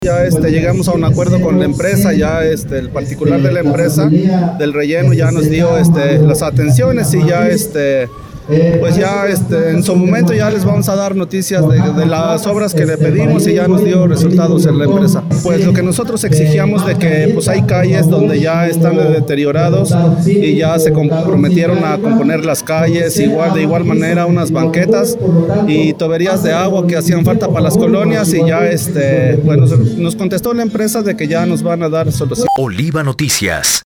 Ya llegamos a un acuerdo con la empresa, ya el particular de la empresa del relleno ya nos dio las atenciones y ya pues ya en su momento ya les vamos a dar noticias de las obras que le pedimos y ya nos dio resultados en la empresa. Pues lo que nosotros exigíamos de que pues hay calles donde ya están deteriorados y ya se comprometieron a componer las calles, de igual manera unas banquetas y tuberías de agua que hacían falta para las colonias y ya bueno, nos contestó la empresa de que ya nos van a dar solución. Oliva Noticias.